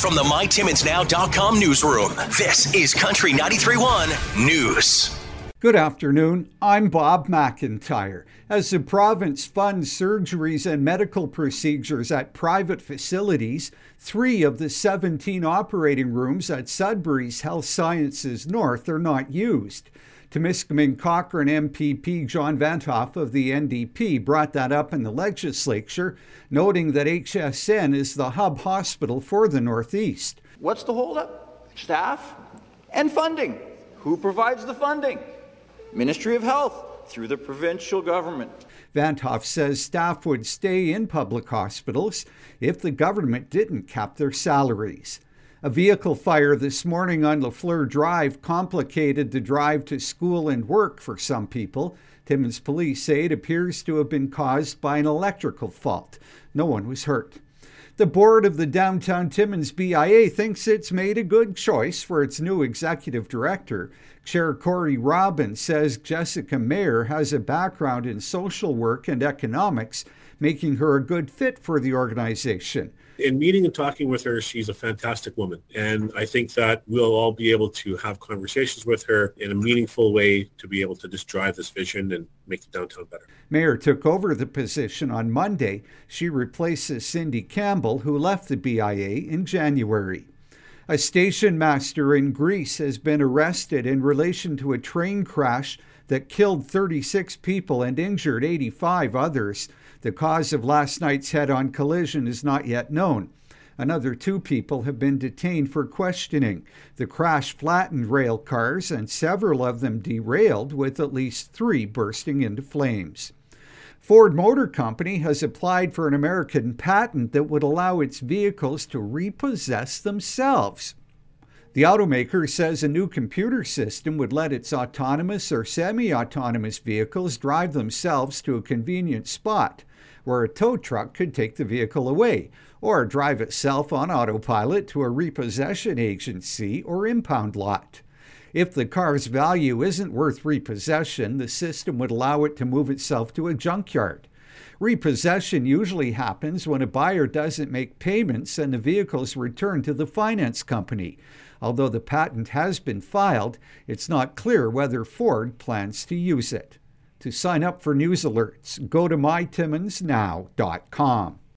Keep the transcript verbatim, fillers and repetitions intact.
From the my timmins now dot com newsroom, this is Country ninety-three point one News. Good afternoon, I'm Bob McIntyre. As the province funds surgeries and medical procedures at private facilities, three of the seventeen operating rooms at Sudbury's Health Sciences North are not used. Timiskaming Cochrane M P P John Vantoff of the N D P brought that up in the legislature, noting that H S N is the hub hospital for the Northeast. What's the holdup? Staff and funding. Who provides the funding? Ministry of Health through the provincial government. Vantoff says staff would stay in public hospitals if the government didn't cap their salaries. A vehicle fire this morning on Lafleur Drive complicated the drive to school and work for some people. Timmins police say it appears to have been caused by an electrical fault. No one was hurt. The board of the Downtown Timmins B I A thinks it's made a good choice for its new executive director. Chair Corey Robbins says Jessica Mayer has a background in social work and economics, making her a good fit for the organization. In meeting and talking with her, she's a fantastic woman. And I think that we'll all be able to have conversations with her in a meaningful way to be able to just drive this vision and make the downtown better. Mayer took over the position on Monday. She replaces Cindy Campbell, who left the B I A in January. A station master in Greece has been arrested in relation to a train crash that killed thirty-six people and injured eighty-five others. The cause of last night's head-on collision is not yet known. Another two people have been detained for questioning. The crash flattened rail cars and several of them derailed, with at least three bursting into flames. Ford Motor Company has applied for an American patent that would allow its vehicles to repossess themselves. The automaker says a new computer system would let its autonomous or semi-autonomous vehicles drive themselves to a convenient spot where a tow truck could take the vehicle away, or drive itself on autopilot to a repossession agency or impound lot. If the car's value isn't worth repossession, the system would allow it to move itself to a junkyard. Repossession usually happens when a buyer doesn't make payments and the vehicle's returned to the finance company. Although the patent has been filed, it's not clear whether Ford plans to use it. To sign up for news alerts, go to my timmins now dot com.